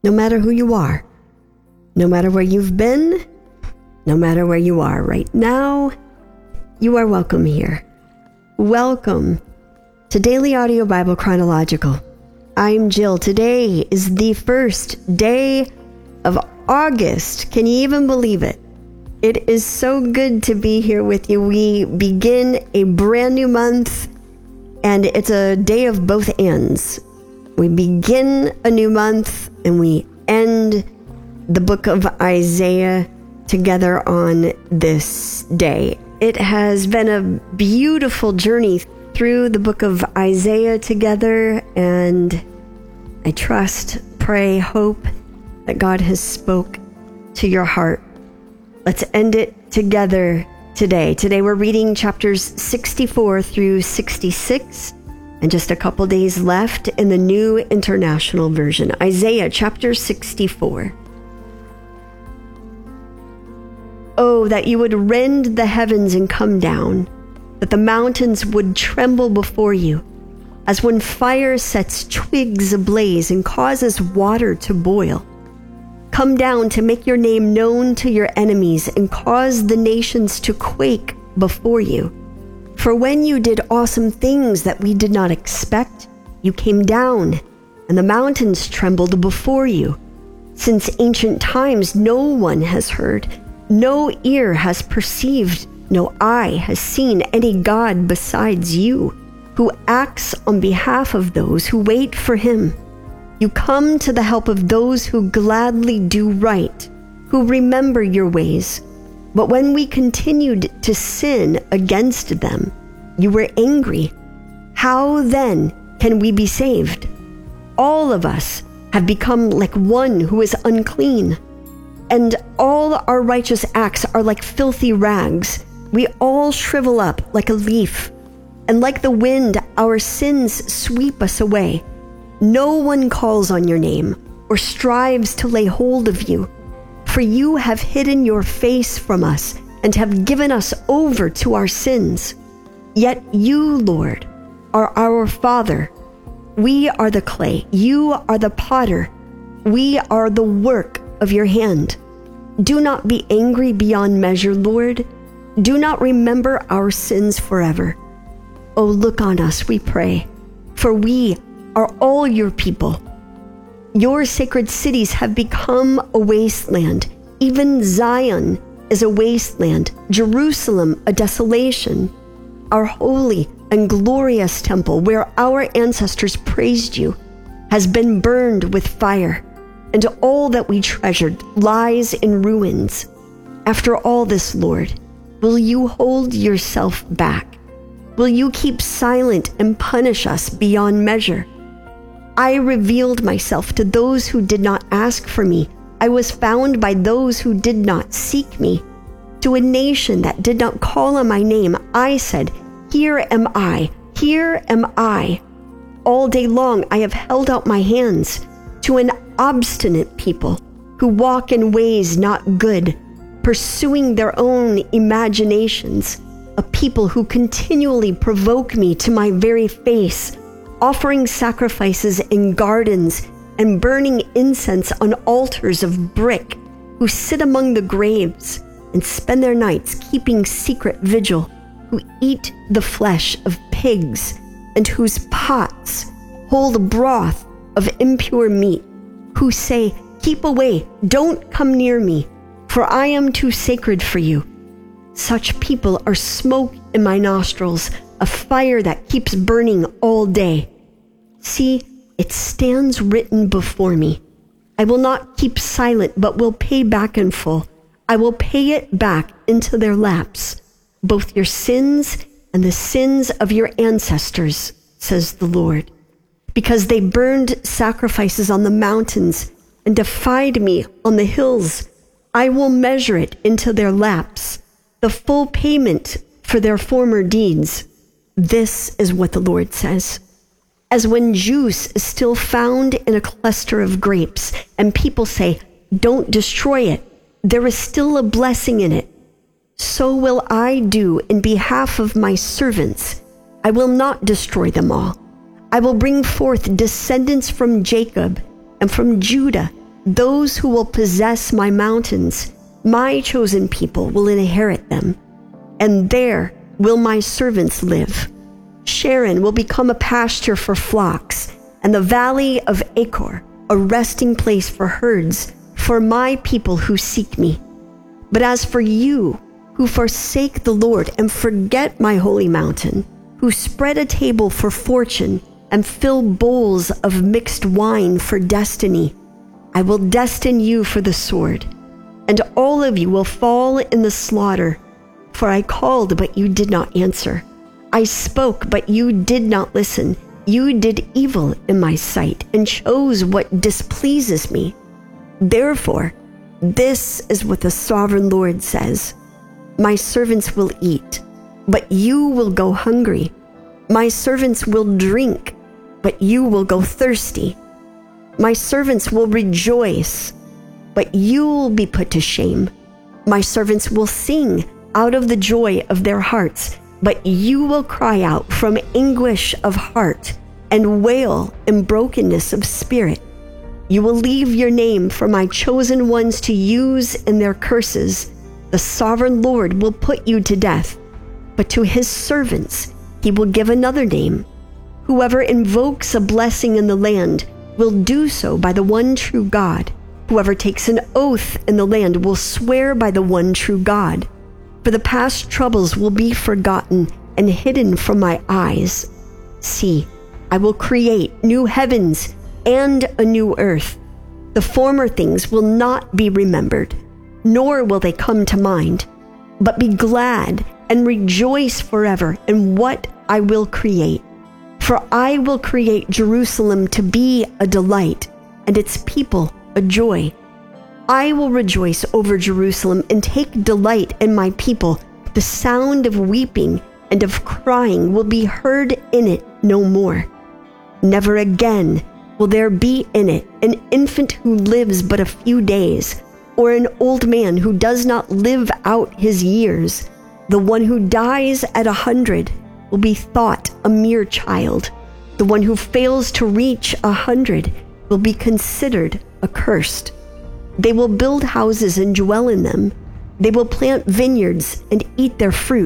no matter who you are, no matter where you've been, no matter where you are right now, you are welcome here. Welcome to Daily Audio Bible Chronological. I'm Jill. Today is the first day of August. Can you even believe it? It is so good to be here with you. We begin a brand new month, and it's a day of both ends. We begin a new month, and we end the book of Isaiah together on this day. It has been a beautiful journey through the book of Isaiah together, and I trust, pray, hope that God has spoke to your heart. Let's end it together today. Today we're reading chapters 64 through 66, and just a couple days left in the New International Version. Isaiah chapter 64. Oh, that you would rend the heavens and come down, that the mountains would tremble before you, as when fire sets twigs ablaze and causes water to boil. Come down to make your name known to your enemies and cause the nations to quake before you. For when you did awesome things that we did not expect, you came down, and the mountains trembled before you. Since ancient times, no one has heard, no ear has perceived, no eye has seen any God besides you, who acts on behalf of those who wait for him. You come to the help of those who gladly do right, who remember your ways. But when we continued to sin against them, you were angry. How then can we be saved? All of us have become like one who is unclean, and all our righteous acts are like filthy rags. We all shrivel up like a leaf, and like the wind, our sins sweep us away. No one calls on your name or strives to lay hold of you, for you have hidden your face from us and have given us over to our sins. Yet you, Lord, are our Father. We are the clay. You are the potter. We are the work of your hand. Do not be angry beyond measure, Lord. Do not remember our sins forever. Oh, look on us, we pray, for we are all your people. Your sacred cities have become a wasteland. Even Zion is a wasteland, Jerusalem a desolation. Our holy and glorious temple, where our ancestors praised you, has been burned with fire, and all that we treasured lies in ruins. After all this, Lord, will you hold yourself back? Will you keep silent and punish us beyond measure? I revealed myself to those who did not ask for me. I was found by those who did not seek me. To a nation that did not call on my name, I said, "Here am I, here am I." All day long I have held out my hands to an obstinate people who walk in ways not good, pursuing their own imaginations, a people who continually provoke me to my very face, offering sacrifices in gardens and burning incense on altars of brick, who sit among the graves and spend their nights keeping secret vigil, who eat the flesh of pigs and whose pots hold broth of impure meat, who say, "Keep away, don't come near me, for I am too sacred for you." Such people are smoke in my nostrils, a fire that keeps burning all day. See, it stands written before me. I will not keep silent, but will pay back in full. I will pay it back into their laps, both your sins and the sins of your ancestors, says the Lord. Because they burned sacrifices on the mountains and defied me on the hills, I will measure it into their laps, the full payment for their former deeds. This is what the Lord says. As when juice is still found in a cluster of grapes, and people say, "Don't destroy it, there is still a blessing in it," so will I do in behalf of my servants. I will not destroy them all. I will bring forth descendants from Jacob and from Judah, Those who will possess my mountains, my chosen people, will inherit them, and there will my servants live. Sharon will become a pasture for flocks, and the valley of Achor a resting place for herds, for my people who seek me. But as for you, who forsake the Lord and forget my holy mountain, who spread a table for fortune and fill bowls of mixed wine for destiny, I will destine you for the sword, and all of you will fall in the slaughter. For I called, but you did not answer. I spoke, but you did not listen. You did evil in my sight and chose what displeases me. Therefore, this is what the sovereign Lord says. My servants will eat, but you will go hungry. My servants will drink, but you will go thirsty. My servants will rejoice, but you will be put to shame. My servants will sing out of the joy of their hearts, but you will cry out from anguish of heart and wail in brokenness of spirit. You will leave your name for my chosen ones to use in their curses. The sovereign Lord will put you to death, but to his servants he will give another name. Whoever invokes a blessing in the land will do so by the one true God. Whoever takes an oath in the land will swear by the one true God. For the past troubles will be forgotten and hidden from my eyes. See, I will create new heavens and a new earth. The former things will not be remembered, nor will they come to mind. But be glad and rejoice forever in what I will create. For I will create Jerusalem to be a delight, and its people a joy. I will rejoice over Jerusalem and take delight in my people. The sound of weeping and of crying will be heard in it no more. Never again will there be in it an infant who lives but a few days, or an old man who does not live out his years. The one who dies at 100 will be thought a mere child. The one who fails to reach 100 will be considered accursed. They will build houses and dwell in them. They will plant vineyards and eat their fruit.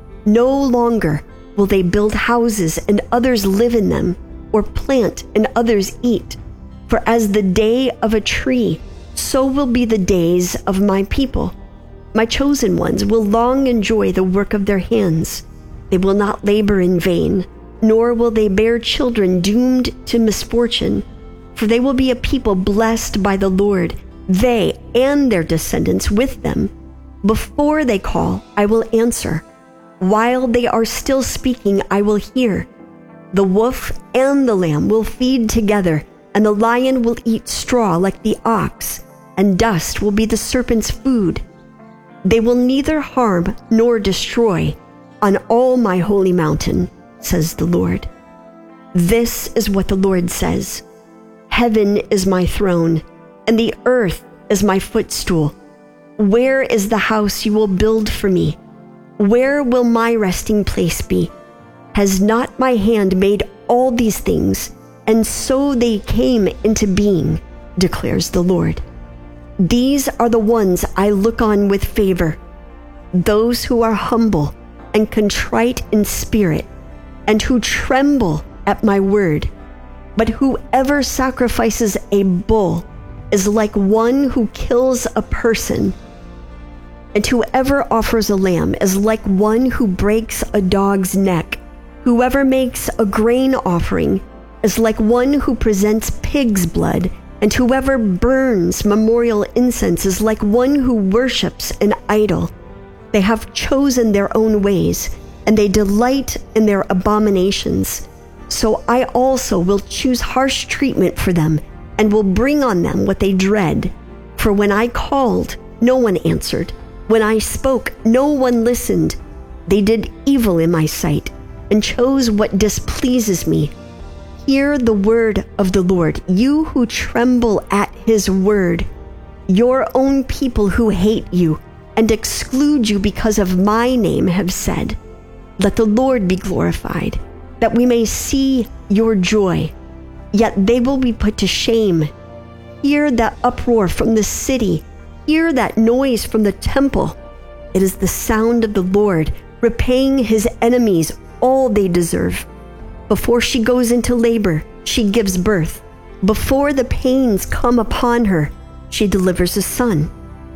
No longer will they build houses and others live in them, or plant and others eat. For as the day of a tree, so will be the days of my people. My chosen ones will long enjoy the work of their hands. They will not labor in vain, nor will they bear children doomed to misfortune. For they will be a people blessed by the Lord, they and their descendants with them. Before they call, I will answer. While they are still speaking, I will hear. The wolf and the lamb will feed together, and the lion will eat straw like the ox, and dust will be the serpent's food. They will neither harm nor destroy on all my holy mountain, says the Lord. This is what the Lord says. Heaven is my throne, and the earth is my footstool. Where is the house you will build for me? Where will my resting place be? Has not my hand made all these things, and so they came into being, declares the Lord. These are the ones I look on with favor, those who are humble and contrite in spirit, and who tremble at my word. But whoever sacrifices a bull is like one who kills a person, and whoever offers a lamb is like one who breaks a dog's neck. Whoever makes a grain offering is like one who presents pig's blood, and whoever burns memorial incense is like one who worships an idol. They have chosen their own ways, and they delight in their abominations. So I also will choose harsh treatment for them, and will bring on them what they dread. For when I called, no one answered. When I spoke, no one listened. They did evil in my sight, and chose what displeases me. Hear the word of the Lord, you who tremble at his word, your own people who hate you and exclude you because of my name have said, let the Lord be glorified, that we may see your joy. Yet they will be put to shame. Hear that uproar from the city. Hear that noise from the temple. It is the sound of the Lord, repaying his enemies all they deserve. Before she goes into labor, she gives birth. Before the pains come upon her, she delivers a son.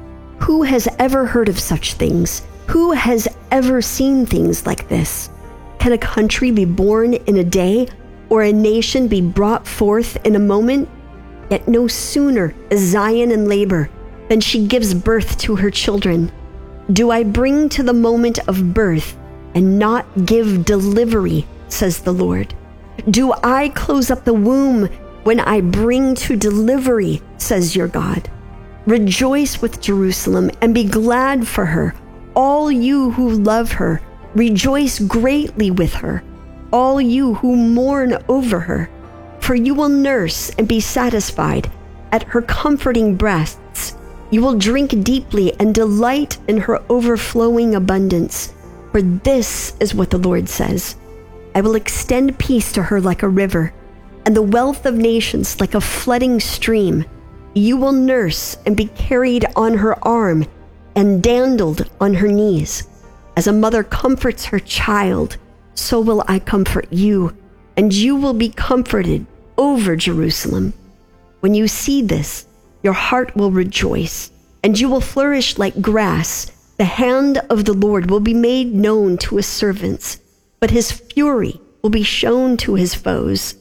Who has ever heard of such things? Who has ever seen things like this? Can a country be born in a day, or a nation be brought forth in a moment? Yet no sooner is Zion in labor than she gives birth to her children. Do I bring to the moment of birth and not give delivery, says the Lord? Do I close up the womb when I bring to delivery, says your God? Rejoice with Jerusalem and be glad for her. All you who love her, rejoice greatly with her. All you who mourn over her, for you will nurse and be satisfied at her comforting breasts. You will drink deeply and delight in her overflowing abundance. For this is what the Lord says: I will extend peace to her like a river, and the wealth of nations like a flooding stream. You will nurse and be carried on her arm and dandled on her knees. As a mother comforts her child, so will I comfort you, and you will be comforted over Jerusalem. When you see this, your heart will rejoice, and you will flourish like grass. The hand of the Lord will be made known to his servants, but his fury will be shown to his foes.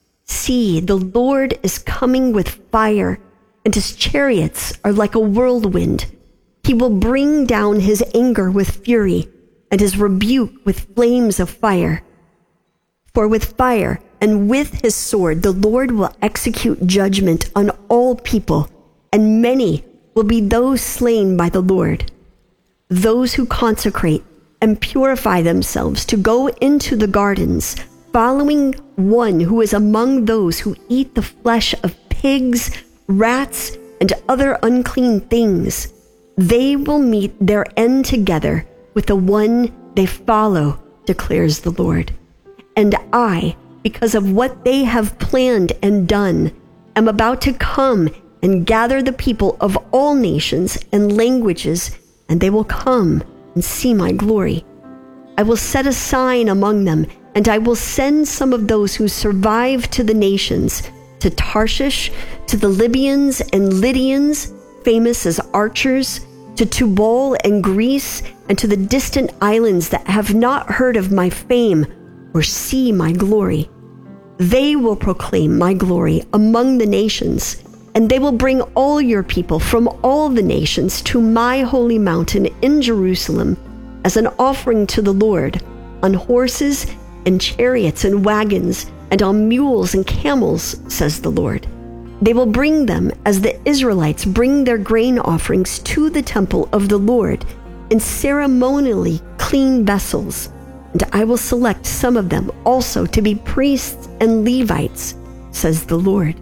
See, the Lord is coming with fire, and his chariots are like a whirlwind. He will bring down his anger with fury, and his rebuke with flames of fire. For with fire and with his sword the Lord will execute judgment on all people, and many will be those slain by the Lord. Those who consecrate and purify themselves to go into the gardens, following one who is among those who eat the flesh of pigs, rats, and other unclean things, they will meet their end together with the one they follow, declares the Lord. And I, because of what they have planned and done, am about to come and gather the people of all nations and languages, and they will come and see my glory. I will set a sign among them, and I will send some of those who survive to the nations, to Tarshish, to the Libyans and Lydians, famous as archers, to Tubal and Greece, and to the distant islands that have not heard of my fame or see my glory. They will proclaim my glory among the nations, and they will bring all your people from all the nations to my holy mountain in Jerusalem as an offering to the Lord, on horses and chariots and wagons, and on mules and camels, says the Lord. They will bring them as the Israelites bring their grain offerings to the temple of the Lord in ceremonially clean vessels, and I will select some of them also to be priests and Levites, says the Lord.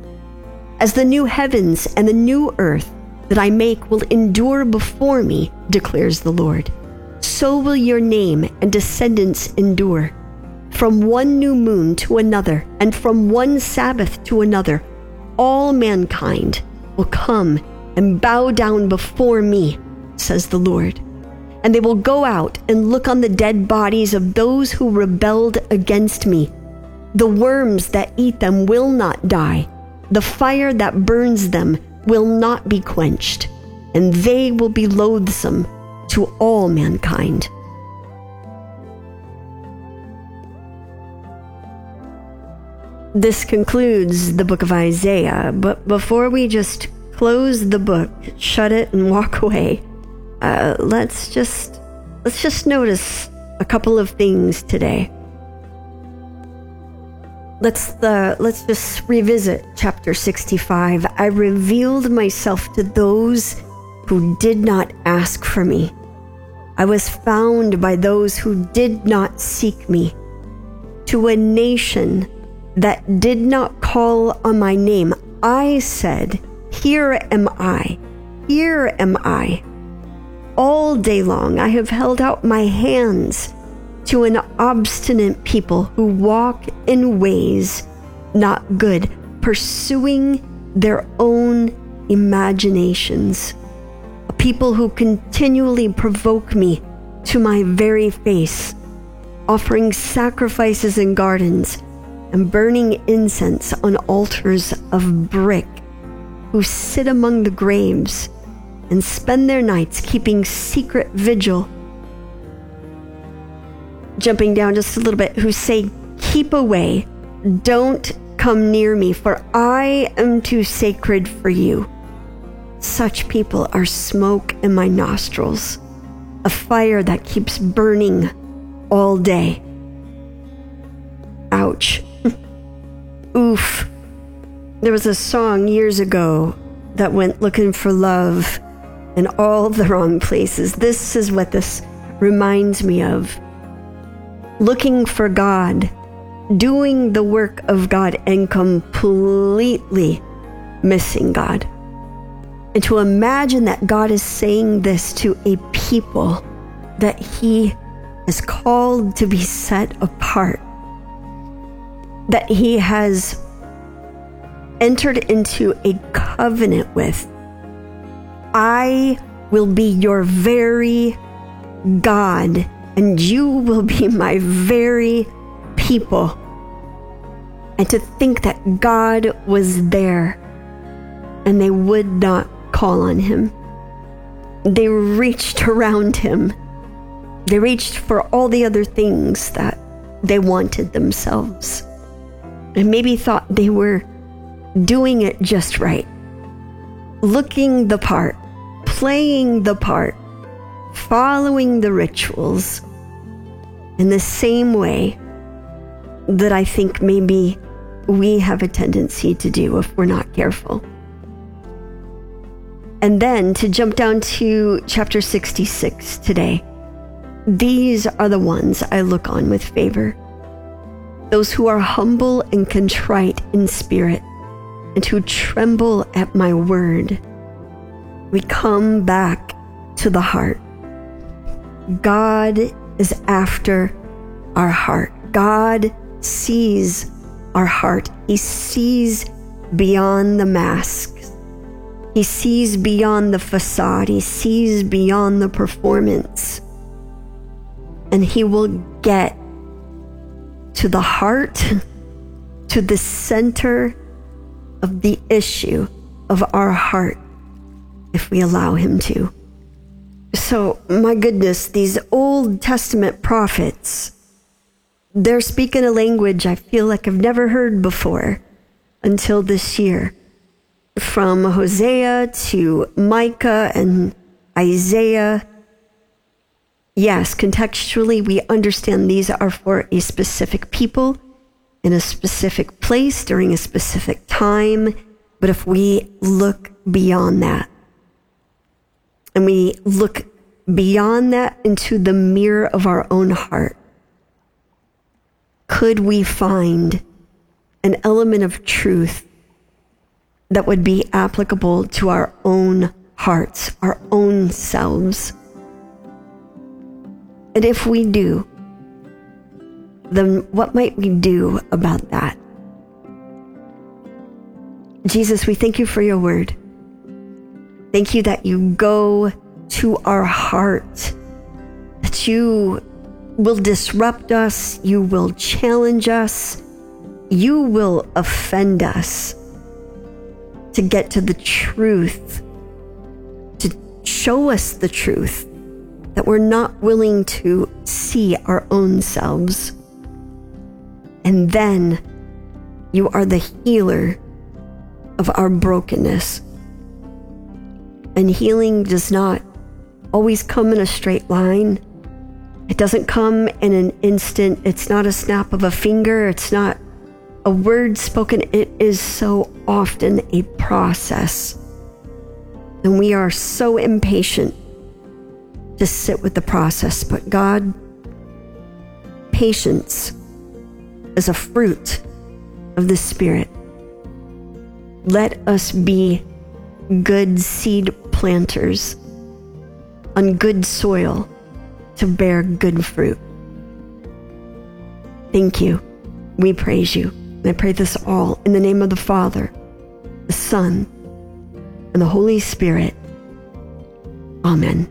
As the new heavens and the new earth that I make will endure before me, declares the Lord, so will your name and descendants endure. From one new moon to another, and from one Sabbath to another, all mankind will come and bow down before me, says the Lord. And they will go out and look on the dead bodies of those who rebelled against me. The worms that eat them will not die. The fire that burns them will not be quenched, and they will be loathsome to all mankind. This concludes the book of Isaiah, but before we just close the book, shut it, and walk away, let's just notice a couple of things today. Let's just revisit chapter 65. I revealed myself to those who did not ask for me. I was found by those who did not seek me. To a nation that did not call on my name, I said, "Here am I, here am I." All day long I have held out my hands to an obstinate people who walk in ways not good, pursuing their own imaginations, a people who continually provoke me to my very face, offering sacrifices in gardens and burning incense on altars of brick, who sit among the graves and spend their nights keeping secret vigil. Jumping down just a little bit, who say, "Keep away, don't come near me, for I am too sacred for you." Such people are smoke in my nostrils, a fire that keeps burning all day. Ouch. Oof. There was a song years ago that went looking for love in all the wrong places. This is what this reminds me of. Looking for God, doing the work of God, and completely missing God. And to imagine that God is saying this to a people that He has called to be set apart, that He has entered into a covenant with. I will be your very God, and you will be my very people. And to think that God was there and they would not call on Him. They reached around Him. They reached for all the other things that they wanted themselves, and maybe thought they were doing it just right, looking the part, playing the part, following the rituals in the same way that I think maybe we have a tendency to do if we're not careful. And then to jump down to chapter 66 today, these are the ones I look on with favor. Those who are humble and contrite in spirit, and who tremble at my word. We come back to the heart. God is after our heart. God sees our heart. He sees beyond the masks. He sees beyond the facade. He sees beyond the performance. And He will get to the heart, to the center of the issue of our heart, if we allow Him to. So, my goodness, these Old Testament prophets, they're speaking a language I feel like I've never heard before until this year. From Hosea to Micah and Isaiah. Yes, contextually, we understand these are for a specific people in a specific place during a specific time. But if we look beyond that, and we look beyond that into the mirror of our own heart, could we find an element of truth that would be applicable to our own hearts, our own selves? And if we do, then what might we do about that? Jesus, we thank You for Your word. Thank You that You go to our heart, that You will disrupt us, You will challenge us, You will offend us to get to the truth, to show us the truth, that we're not willing to see our own selves. And then You are the healer of our brokenness. And healing does not always come in a straight line. It doesn't come in an instant. It's not a snap of a finger. It's not a word spoken. It is so often a process. And we are so impatient to sit with the process. But God, patience is a fruit of the Spirit. Let us be good seed planters on good soil to bear good fruit. Thank You. We praise You. And I pray this all in the name of the Father, the Son, and the Holy Spirit. Amen.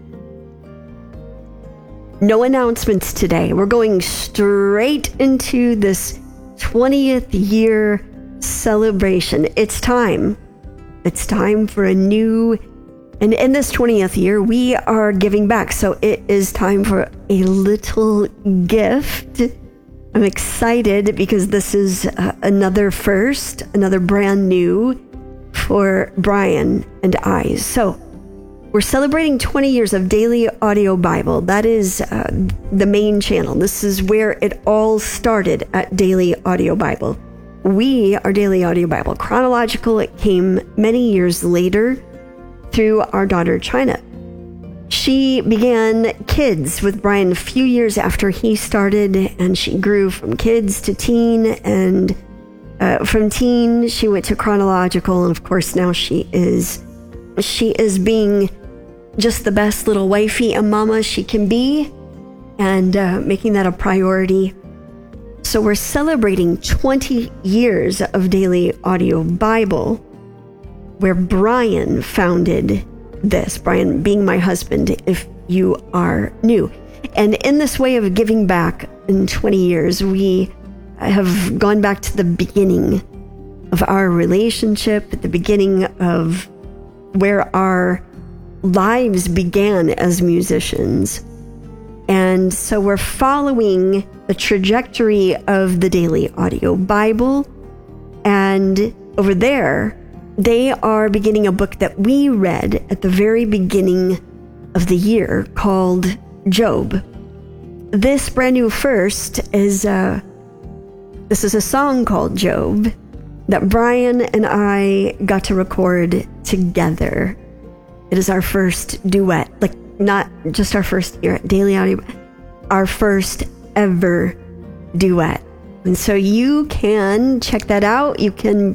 No announcements today. We're going straight into this 20th year celebration. It's time. It's time for a new, and in this 20th year, we are giving back. So it is time for a little gift. I'm excited because this is another first, another brand new for Brian and I. So we're celebrating 20 years of Daily Audio Bible. That is the main channel. This is where it all started at Daily Audio Bible. We are Daily Audio Bible. Chronological, it came many years later through our daughter, China. She began kids with Brian a few years after he started, and she grew from kids to teen, and from teen, she went to chronological, and of course now she is being just the best little wifey and mama she can be, and making that a priority. So we're celebrating 20 years of Daily Audio Bible, where Brian founded this. Brian being my husband, if you are new. And in this way of giving back in 20 years, we have gone back to the beginning of our relationship, at the beginning of where our lives began as musicians. And so we're following the trajectory of the Daily Audio Bible. And over there, they are beginning a book that we read at the very beginning of the year called Job. This brand new first is this is a song called Job that Brian and I got to record together. It is our first duet, like not just our first year at Daily Audio, our first ever duet. And so you can check that out. You can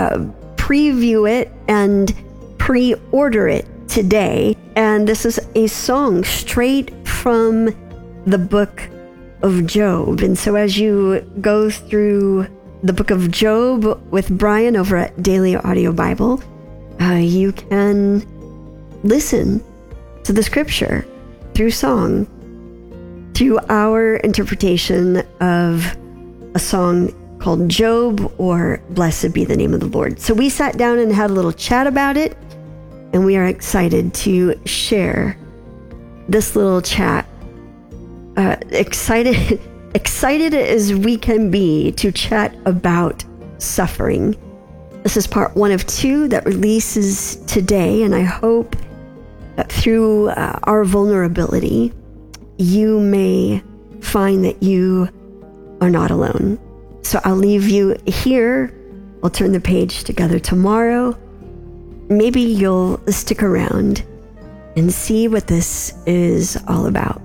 preview it and pre-order it today. And this is a song straight from the book of Job. And so as you go through the book of Job with Brian over at Daily Audio Bible, you can listen to the scripture through song, through our interpretation of a song called Job, or Blessed Be the Name of the Lord. So we sat down and had a little chat about it, and we are excited to share this little chat. Excited as we can be to chat about suffering. This is part 1 of 2 that releases today, and I hope that through our vulnerability, you may find that you are not alone. So I'll leave you here. We'll turn the page together tomorrow. Maybe you'll stick around and see what this is all about.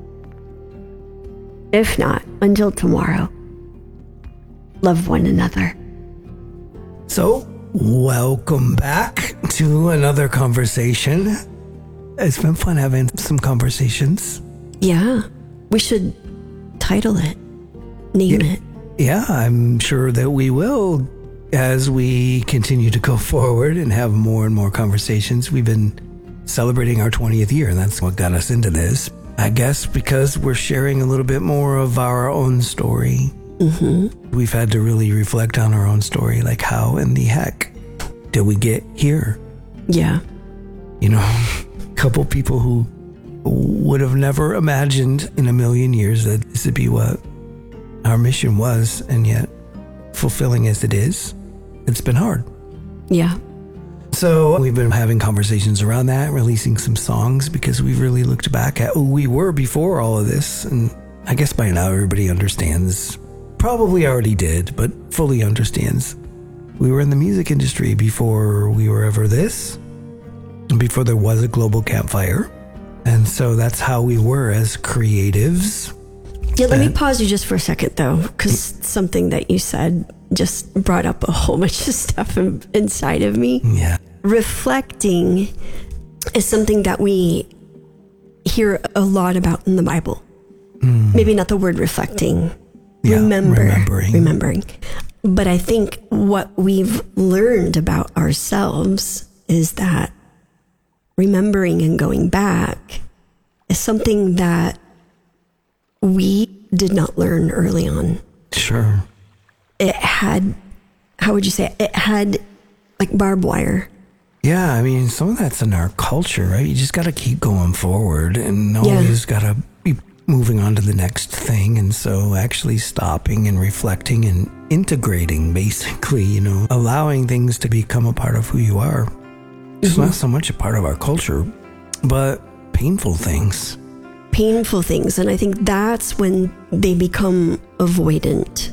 If not, until tomorrow, love one another. So, welcome back to another conversation. It's been fun having some conversations. Yeah, we should title it, name it. Yeah, I'm sure that we will as we continue to go forward and have more and more conversations. We've been celebrating our 20th year, and that's what got us into this. I guess because we're sharing a little bit more of our own story. Mm-hmm. We've had to really reflect on our own story, like how in the heck did we get here? Yeah. You know, a couple people who would have never imagined in a million years that this would be what our mission was, and yet fulfilling as it is, it's been hard. Yeah. So we've been having conversations around that, releasing some songs, because we've really looked back at who we were before all of this. And I guess by now everybody understands, probably already did, but fully understands. We were in the music industry before we were ever this, before there was a global campfire. And so that's how we were as creatives. Yeah, let me pause you just for a second, though, because something that you said just brought up a whole bunch of stuff inside of me. Yeah. Reflecting is something that we hear a lot about in the Bible. Maybe not the word reflecting. Yeah, Remembering. But I think what we've learned about ourselves is that remembering and going back is something that we did not learn early on. Sure. It had, how would you say it? It had like barbed wire. Yeah, I mean, some of that's in our culture, right? You just got to keep going forward and always got to be moving on to the next thing. And so actually stopping and reflecting and integrating, basically, you know, allowing things to become a part of who you are. It's not so much a part of our culture, but painful things. Painful things. And I think that's when they become avoidant.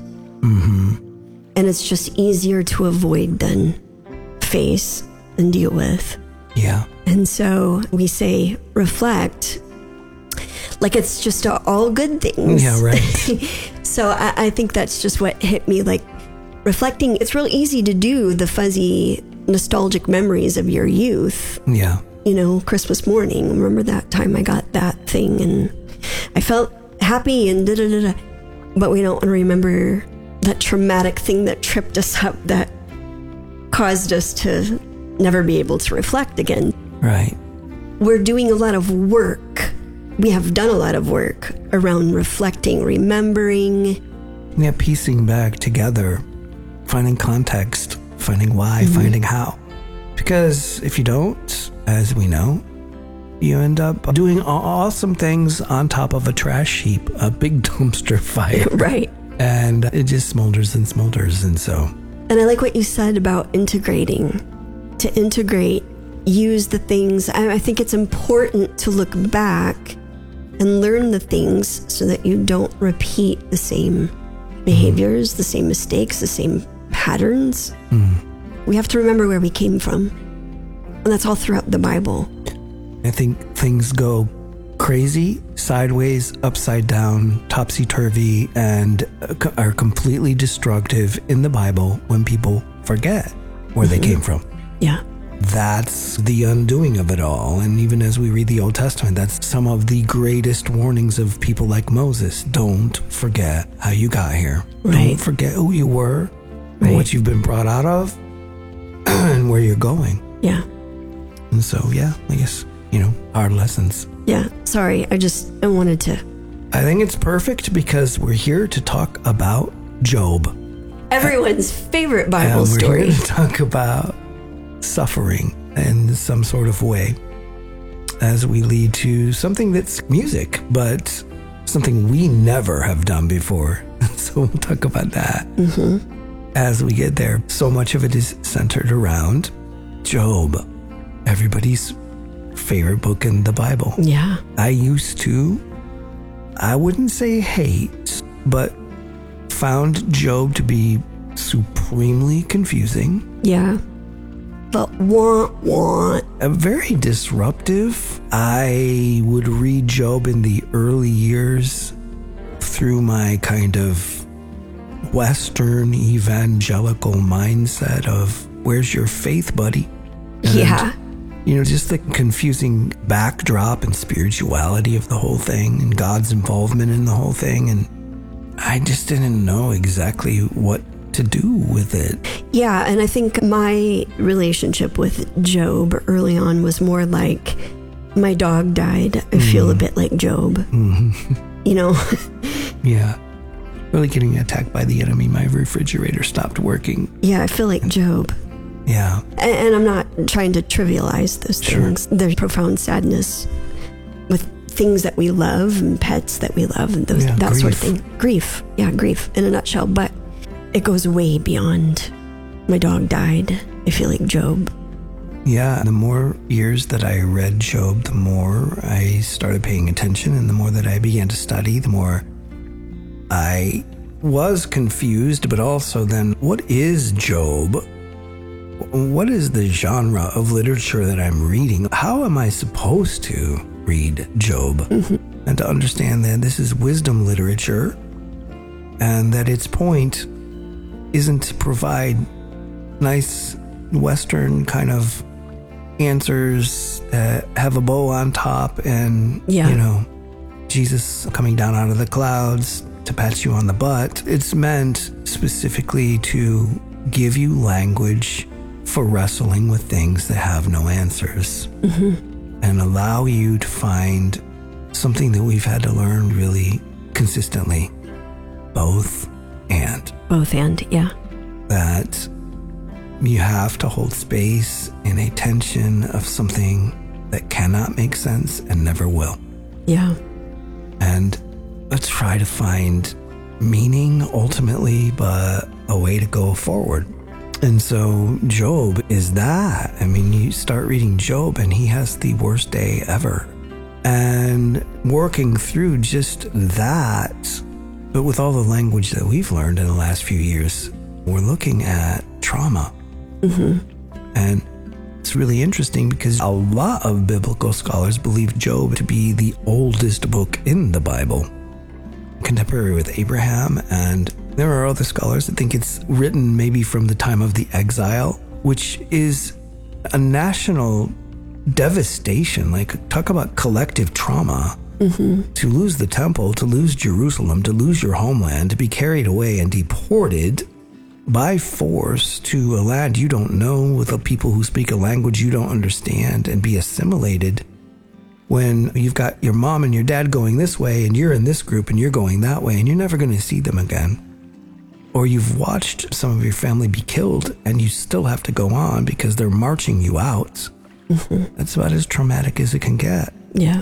And it's just easier to avoid than face and deal with. Yeah. And so we say reflect like it's just all good things. Yeah, right. So I think that's just what hit me. Like reflecting, it's real easy to do the fuzzy nostalgic memories of your youth. Yeah. You know, Christmas morning, remember that time I got that thing and I felt happy and da-da-da-da. But we don't want to remember that traumatic thing that tripped us up that caused us to never be able to reflect again. Right. We're doing a lot of work. We have done a lot of work around reflecting, remembering. Yeah, piecing back together, finding context, finding why, finding how. Because if you don't, as we know, you end up doing awesome things on top of a trash heap, a big dumpster fire. Right. And it just smolders and smolders. And so. And I like what you said about integrating. To integrate, use the things. I think it's important to look back and learn the things so that you don't repeat the same behaviors, the same mistakes, the same patterns. We have to remember where we came from. And that's all throughout the Bible. I think things go crazy, sideways, upside down, topsy-turvy, and are completely destructive in the Bible when people forget where they came from. Yeah. That's the undoing of it all. And even as we read the Old Testament, that's some of the greatest warnings of people like Moses. Don't forget how you got here. Right. Don't forget who you were, Right. and what you've been brought out of, and where you're going. Yeah. And so, yeah, I guess, you know, hard lessons. Yeah. Sorry. I wanted to. I think it's perfect because we're here to talk about Job. Everyone's favorite Bible And we're story. here to talk about suffering in some sort of way as we lead to something that's music, but something we never have done before. So we'll talk about that as we get there. So much of it is centered around Job, everybody's favorite book in the Bible. Yeah. I used to, I wouldn't say hate, but found Job to be supremely confusing. Yeah. But want. Very disruptive. I would read Job in the early years through my kind of Western evangelical mindset of, where's your faith, buddy? And, Yeah. you know, just the confusing backdrop and spirituality of the whole thing and God's involvement in the whole thing. And I just didn't know exactly what to do with it. Yeah, and I think my relationship with Job early on was more like my dog died. I feel a bit like Job. You know? Yeah. Really getting attacked by the enemy. My refrigerator stopped working. Yeah, I feel like Job. Yeah. And I'm not trying to trivialize those things. There's profound sadness with things that we love and pets that we love and that sort of thing. Grief. Yeah, grief in a nutshell. But it goes way beyond my dog died. I feel like Job. Yeah, the more years that I read Job, the more I started paying attention, and the more that I began to study, the more I was confused, but also then, what is Job? What is the genre of literature that I'm reading? How am I supposed to read Job? And to understand that this is wisdom literature, and that its point isn't to provide nice Western kind of answers that have a bow on top and, you know, Jesus coming down out of the clouds to pat you on the butt. It's meant specifically to give you language for wrestling with things that have no answers, and allow you to find something that we've had to learn really consistently. Both and. Both and, yeah. That you have to hold space in a tension of something that cannot make sense and never will. Yeah. And let's try to find meaning ultimately, but a way to go forward. And so Job is that. I mean, you start reading Job and he has the worst day ever. And working through just that, but with all the language that we've learned in the last few years, we're looking at trauma. And it's really interesting because a lot of biblical scholars believe Job to be the oldest book in the Bible, contemporary with Abraham. And there are other scholars that think it's written maybe from the time of the exile, which is a national devastation. Like, talk about collective trauma. To lose the temple, to lose Jerusalem, to lose your homeland, to be carried away and deported by force to a land you don't know, with the people who speak a language you don't understand, and be assimilated when you've got your mom and your dad going this way and you're in this group and you're going that way and you're never going to see them again. Or you've watched some of your family be killed and you still have to go on because they're marching you out. That's about as traumatic as it can get. Yeah.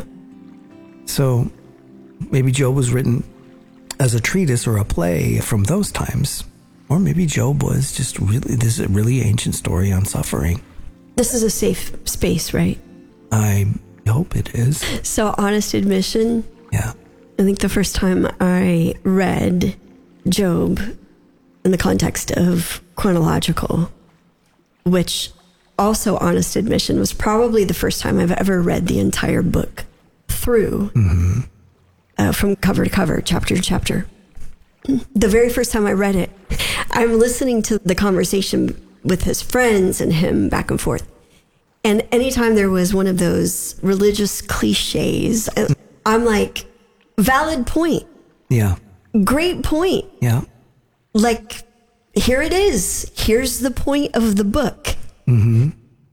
So maybe Job was written as a treatise or a play from those times. Or maybe Job was just this is a really ancient story on suffering. This is a safe space, right? I hope it is. So, honest admission. Yeah. I think the first time I read Job in the context of chronological, which also, honest admission, was probably the first time I've ever read the entire book through, from cover to cover, chapter to chapter. The very first time I read it, I'm listening to the conversation with his friends and him back and forth. And anytime there was one of those religious cliches, I'm like, valid point. Yeah. Great point. Yeah. Like, here it is. Here's the point of the book. And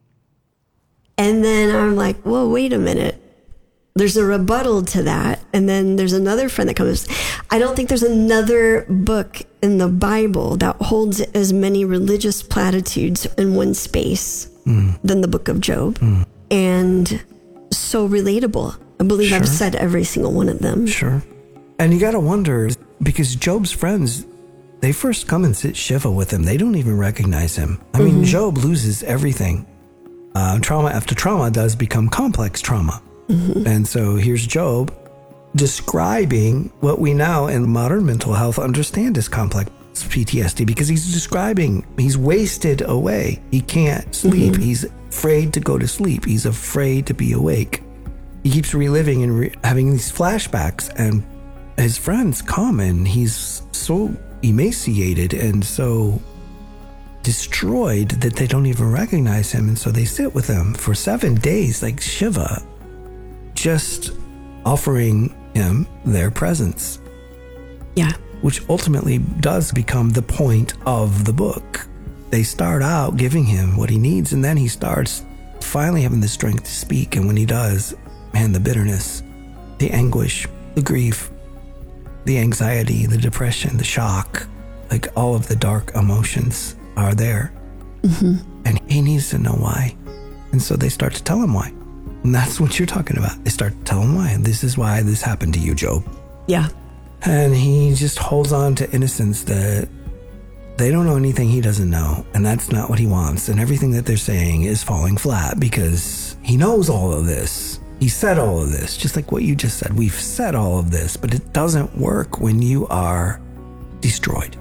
then I'm like, whoa, wait a minute. There's a rebuttal to that. And then there's another friend that comes. I don't think there's another book in the Bible that holds as many religious platitudes in one space than the book of Job. And so relatable. I believe I've said every single one of them. Sure. And you got to wonder, because Job's friends, they first come and sit Shiva with him. They don't even recognize him. I mean, Job loses everything. Trauma after trauma does become complex trauma. And so here's Job describing what we now in modern mental health understand as complex PTSD, because he's wasted away. He can't sleep. He's afraid to go to sleep. He's afraid to be awake. He keeps reliving and having these flashbacks, and his friends come and he's so emaciated and so destroyed that they don't even recognize him. And so they sit with him for 7 days like Shiva, just offering him their presence. Yeah. Which ultimately does become the point of the book. They start out giving him what he needs, and then he starts finally having the strength to speak. And when he does, man, the bitterness, the anguish, the grief, the anxiety, the depression, the shock, like all of the dark emotions are there. And he needs to know why. And so they start to tell him why. And that's what you're talking about. They start to tell him why. This is why this happened to you, Job. Yeah. And he just holds on to innocence, that they don't know anything he doesn't know. And that's not what he wants. And everything that they're saying is falling flat because he knows all of this. He said all of this, just like what you just said. We've said all of this, but it doesn't work when you are destroyed.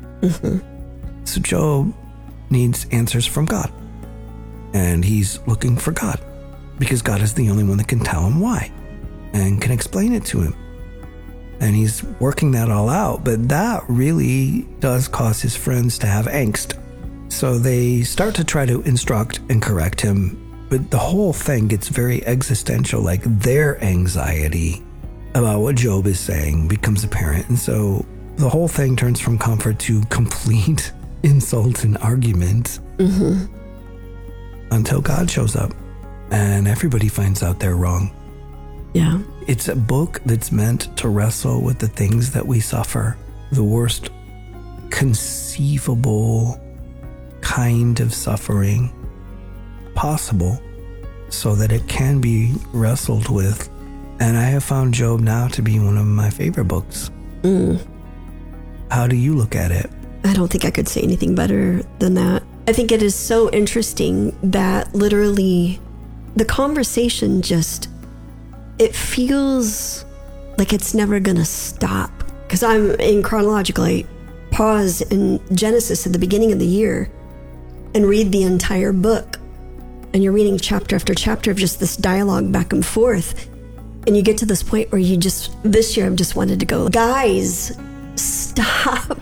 So Job needs answers from God. And he's looking for God, because God is the only one that can tell him why and can explain it to him. And he's working that all out, but that really does cause his friends to have angst. So they start to try to instruct and correct him, but the whole thing gets very existential, like their anxiety about what Job is saying becomes apparent. And so the whole thing turns from comfort to complete insult and argument until God shows up and everybody finds out they're wrong. Yeah. It's a book that's meant to wrestle with the things that we suffer, the worst conceivable kind of suffering possible, so that it can be wrestled with. And I have found Job now to be one of my favorite books. How do you look at it? I don't think I could say anything better than that. I think it is so interesting that literally the conversation it feels like it's never gonna stop. Because I'm in chronological, I pause in Genesis at the beginning of the year and read the entire book. And you're reading chapter after chapter of just this dialogue back and forth. And you get to this point where this year I've just wanted to go, guys, stop.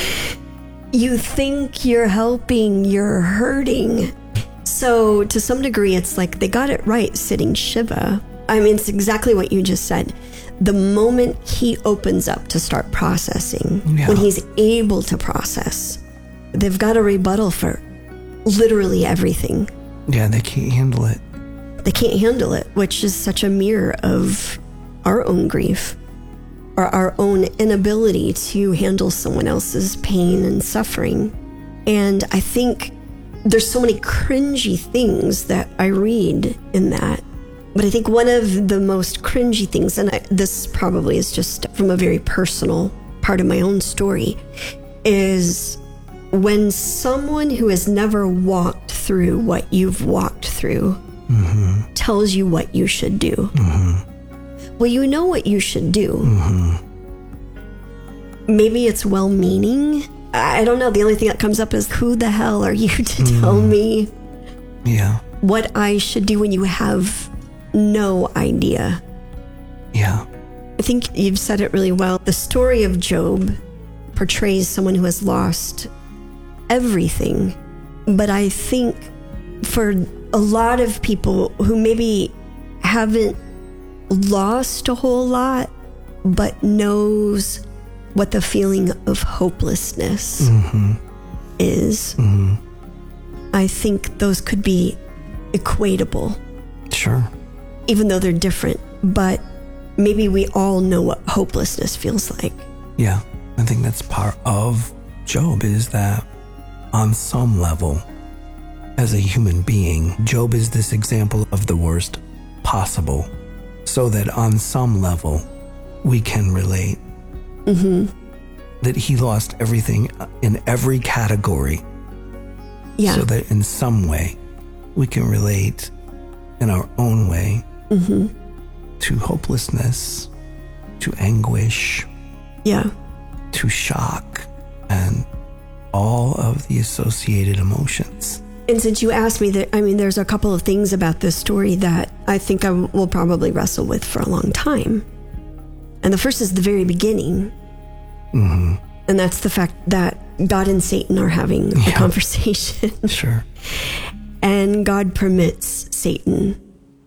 You think you're helping, you're hurting. So to some degree, it's like they got it right sitting Shiva. I mean, it's exactly what you just said. The moment he opens up to start processing, when he's able to process, they've got a rebuttal for literally everything. Yeah, they can't handle it. They can't handle it, which is such a mirror of our own grief, or our own inability to handle someone else's pain and suffering. And I think there's so many cringy things that I read in that. But I think one of the most cringy things, and this probably is just from a very personal part of my own story, is when someone who has never walked through what you've walked through tells you what you should do. Well, you know what you should do. Maybe it's well-meaning. I don't know. The only thing that comes up is, who the hell are you to tell me what I should do when you have no idea? Yeah. I think you've said it really well. The story of Job portrays someone who has lost everything. But I think for a lot of people who maybe haven't lost a whole lot, but knows what the feeling of hopelessness is, I think those could be equatable. Sure. Even though they're different, but maybe we all know what hopelessness feels like. Yeah, I think that's part of Job, is that on some level, as a human being, Job is this example of the worst possible, so that on some level, we can relate. That he lost everything in every category. Yeah. So that in some way, we can relate in our own way to hopelessness, to anguish, to shock, and all of the associated emotions. And since you asked me that, I mean, there's a couple of things about this story that I think I will probably wrestle with for a long time. And the first is the very beginning. And that's the fact that God and Satan are having a conversation. Sure. And God permits Satan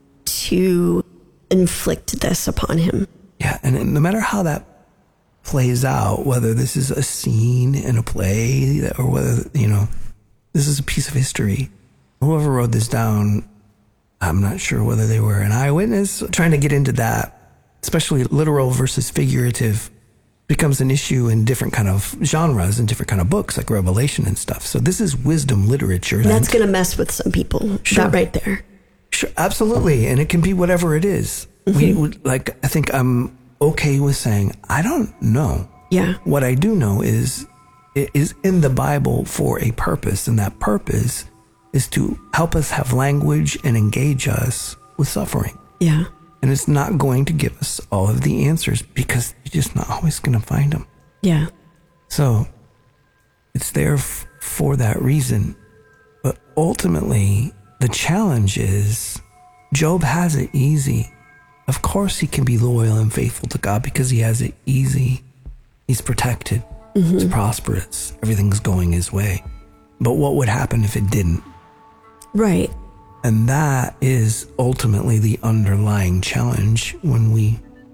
to inflict this upon him. Yeah, and no matter how that plays out, whether this is a scene in a play or whether, this is a piece of history. Whoever wrote this down, I'm not sure whether they were an eyewitness. Trying to get into that, especially literal versus figurative, becomes an issue in different kind of genres and different kind of books like Revelation and stuff. So this is wisdom literature. That's going to mess with some people. Sure. That right there. Sure, absolutely. And it can be whatever it is. I think I'm okay with saying, I don't know. Yeah. What I do know is it is in the Bible for a purpose. And that purpose is to help us have language and engage us with suffering. Yeah. And it's not going to give us all of the answers because you're just not always going to find them. Yeah. So it's there for that reason. But ultimately, the challenge is Job has it easy. Of course he can be loyal and faithful to God because he has it easy. He's protected. He's prosperous. Everything's going his way. But what would happen if it didn't? Right. And that is ultimately the underlying challenge when we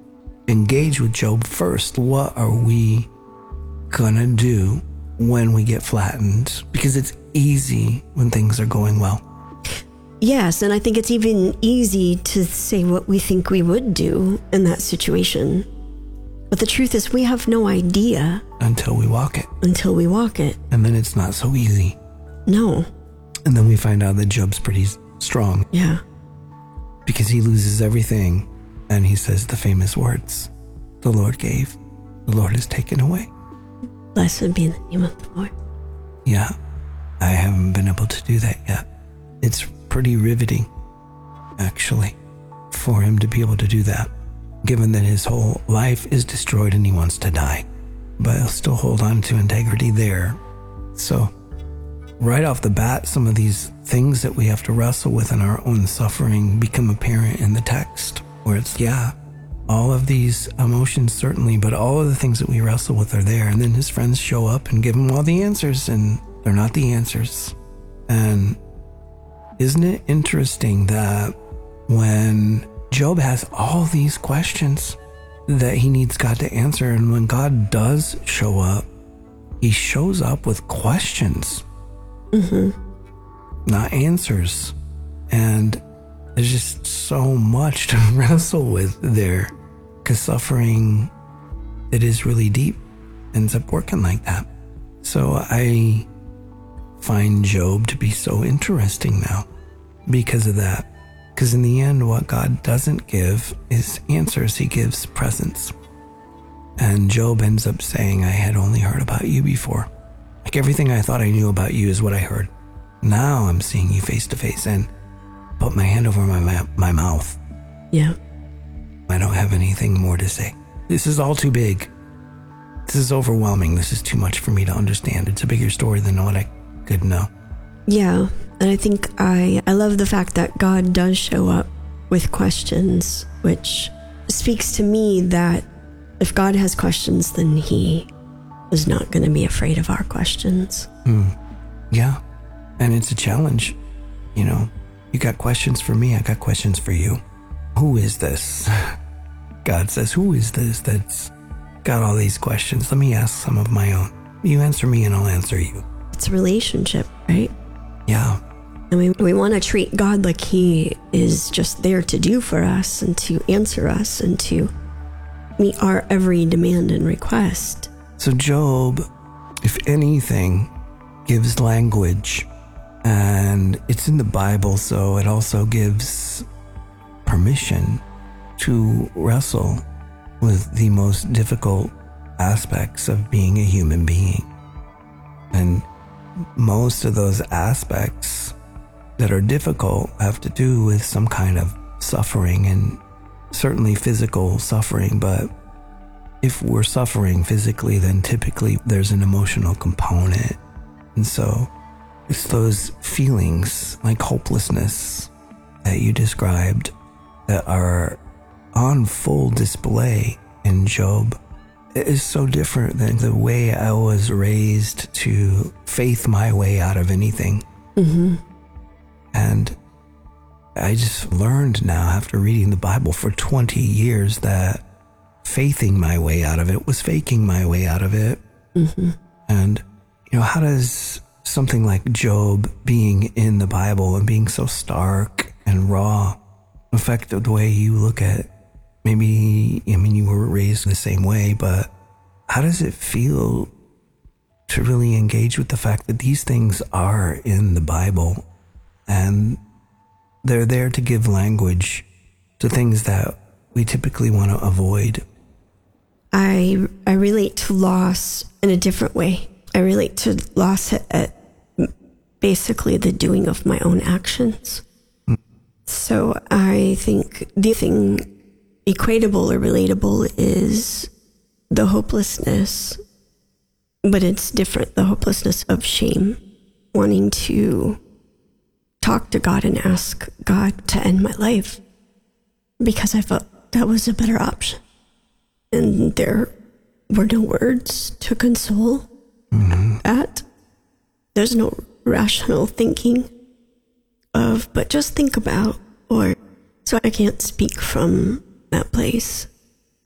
engage with Job first. What are we gonna do when we get flattened? Because it's easy when things are going well. Yes, and I think it's even easy to say what we think we would do in that situation. But the truth is, we have no idea. Until we walk it. Until we walk it. And then it's not so easy. No. And then we find out that Job's pretty strong. Yeah. Because he loses everything. And he says the famous words, the Lord gave, the Lord has taken away. Blessed be the name of the Lord. Yeah. I haven't been able to do that yet. It's pretty riveting, actually, for him to be able to do that, given that his whole life is destroyed and he wants to die. But he'll still hold on to integrity there. So, right off the bat, some of these things that we have to wrestle with in our own suffering become apparent in the text, where it's, all of these emotions certainly, but all of the things that we wrestle with are there. And then his friends show up and give him all the answers, and they're not the answers. And isn't it interesting that when Job has all these questions that he needs God to answer, and when God does show up, he shows up with questions, not answers. And there's just so much to wrestle with there, because suffering that is really deep ends up working like that. So I find Job to be so interesting now because of that. Because in the end, what God doesn't give is answers. He gives presence. And Job ends up saying, I had only heard about you before. Like everything I thought I knew about you is what I heard. Now I'm seeing you face to face and put my hand over my mouth. Yeah. I don't have anything more to say. This is all too big. This is overwhelming. This is too much for me to understand. It's a bigger story than what I could know. Yeah. And I think I love the fact that God does show up with questions, which speaks to me that if God has questions, then he is not going to be afraid of our questions. Yeah. And it's a challenge. You know, you got questions for me. I got questions for you. Who is this? God says, who is this that's got all these questions? Let me ask some of my own. You answer me and I'll answer you. It's a relationship, right? Yeah. And we want to treat God like he is just there to do for us and to answer us and to meet our every demand and request. So Job, if anything, gives language, and it's in the Bible, so it also gives permission to wrestle with the most difficult aspects of being a human being. And most of those aspects that are difficult have to do with some kind of suffering, and certainly physical suffering. But if we're suffering physically, then typically there's an emotional component. And so it's those feelings like hopelessness that you described that are on full display in Job. It is so different than the way I was raised to faith my way out of anything. And I just learned now, after reading the Bible for 20 years, that faithing my way out of it was faking my way out of it. And, you know, how does something like Job being in the Bible and being so stark and raw affect the way you look at maybe, I mean, you were raised the same way, but how does it feel to really engage with the fact that these things are in the Bible and they're there to give language to things that we typically want to avoid? I relate to loss in a different way. I relate to loss at basically the doing of my own actions. So I think the thing equatable or relatable is the hopelessness, but it's different. The hopelessness of shame, wanting to talk to God and ask God to end my life because I felt that was a better option. And there were no words to console that. There's no rational thinking of, but just think about, or so I can't speak from that place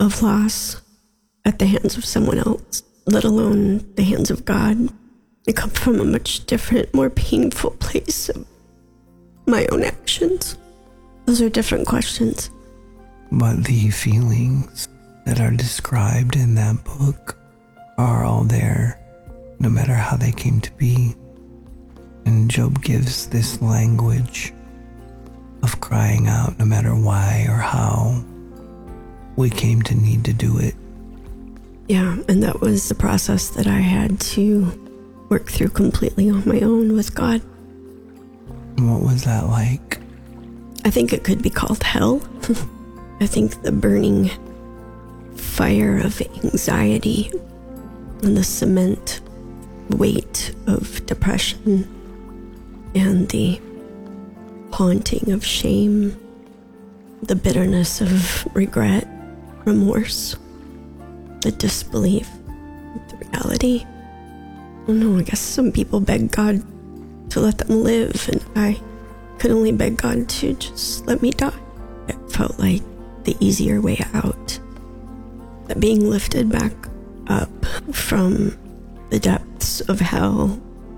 of loss at the hands of someone else, let alone the hands of God. I come from a much different, more painful place of my own actions. Those are different questions. But the feelings that are described in that book are all there, no matter how they came to be. And Job gives this language of crying out no matter why or how we came to need to do it. Yeah, and that was the process that I had to work through completely on my own with God. What was that like? I think it could be called hell. I think the burning fire of anxiety and the cement weight of depression and the haunting of shame, the bitterness of regret, remorse, the disbelief, the reality. I don't know, I guess some people beg God to let them live, and I could only beg God to just let me die. It felt like the easier way out. That being lifted back up from the depths of hell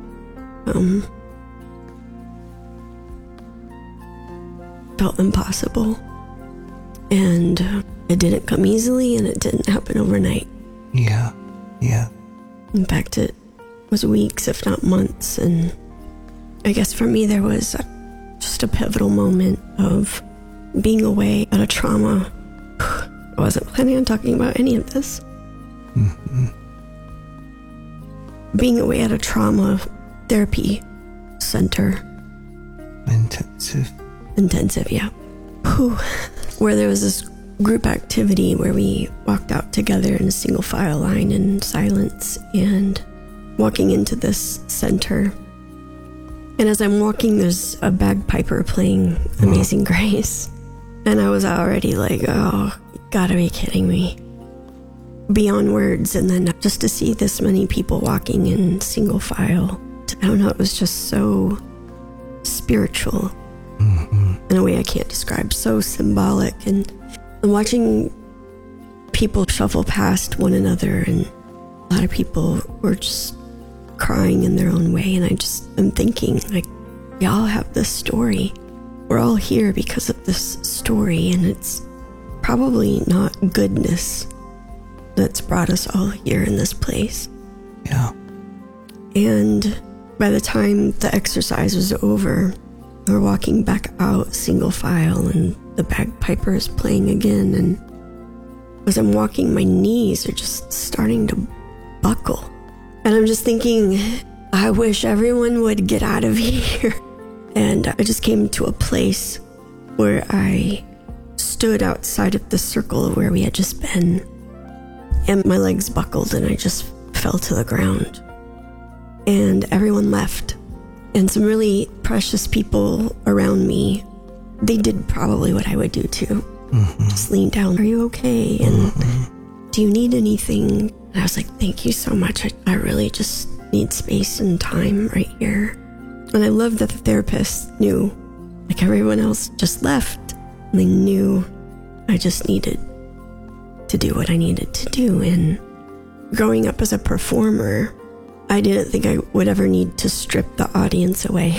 felt impossible. And it didn't come easily, and it didn't happen overnight. Yeah. In fact, it was weeks, if not months. And I guess for me, there was just a pivotal moment of being away at a trauma. I wasn't planning on talking about any of this. Mm-hmm. Being away at a trauma therapy center. Intensive, yeah. Where there was this group activity where we walked out together in a single file line in silence, and walking into this center. And as I'm walking, there's a bagpiper playing Amazing Grace. And I was already like, oh, you gotta be kidding me. Beyond words. And then just to see this many people walking in single file, I don't know, it was just so spiritual. In a way I can't describe, so symbolic. And watching people shuffle past one another, and a lot of people were just crying in their own way. And I'm thinking, like, we all have this story. We're all here because of this story, and it's probably not goodness that's brought us all here in this place. Yeah. And by the time the exercise was over, we're walking back out single file, and the bagpiper is playing again. And as I'm walking, my knees are just starting to buckle. And I'm just thinking, I wish everyone would get out of here. And I just came to a place where I stood outside of the circle where we had just been. And my legs buckled, and I just fell to the ground. And everyone left. And some really precious people around me, they did probably what I would do too. Just lean down. Are you okay? And do you need anything? And I was like, thank you so much. I really just need space and time right here. And I love that the therapist knew, like everyone else just left. And they knew I just needed to do what I needed to do. And growing up as a performer, I didn't think I would ever need to strip the audience away.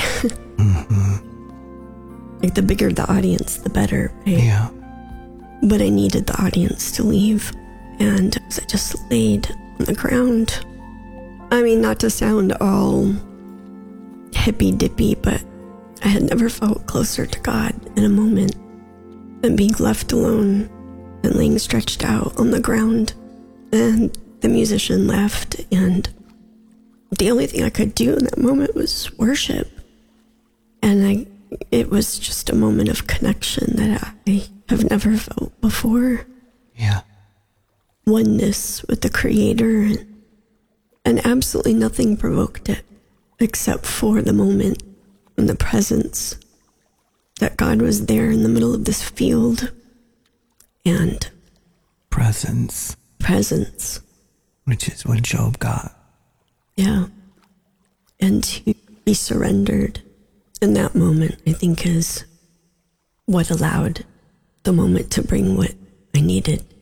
Like, the bigger the audience, the better, right? Yeah. But I needed the audience to leave. And as I just laid on the ground, I mean, not to sound all hippy-dippy, but I had never felt closer to God in a moment than being left alone and laying stretched out on the ground. And the musician left, and the only thing I could do in that moment was worship. And it was just a moment of connection that I have never felt before. Yeah. Oneness with the Creator, and absolutely nothing provoked it except for the moment and the presence that God was there in the middle of this field. And Presence. Which is what Job got. Yeah. And to be surrendered in that moment, I think, is what allowed the moment to bring what I needed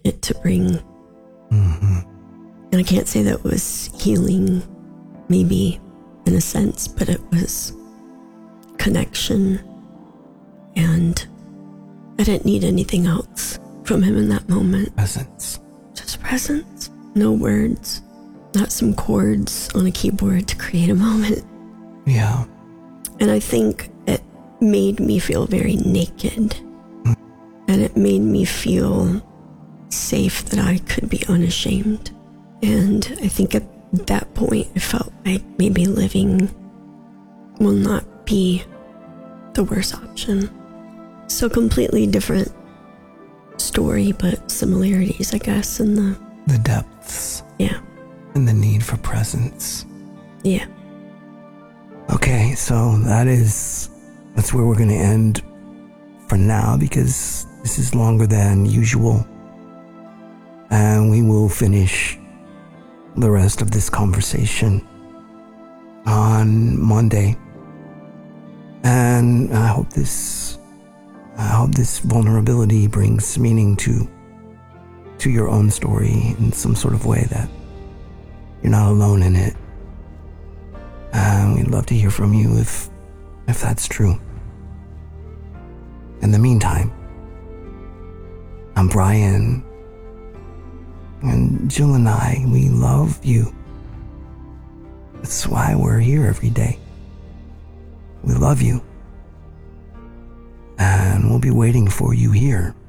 it to bring. And I can't say that it was healing, maybe in a sense, but it was connection. And I didn't need anything else from him in that moment. Presence. Just presence. No words. Not some chords on a keyboard to create a moment. Yeah. And I think it made me feel very naked. And it made me feel safe that I could be unashamed. And I think at that point, I felt like maybe living will not be the worst option. So completely different story, but similarities, I guess, in the depths. Yeah. And the need for presence. Yeah. Okay, so that's where we're going to end for now, because this is longer than usual. And we will finish the rest of this conversation on Monday. And I hope this vulnerability brings meaning to your own story in some sort of way, that you're not alone in it. And we'd love to hear from you if that's true. In the meantime, I'm Brian, and Jill and I, we love you. That's why we're here every day. We love you. And we'll be waiting for you here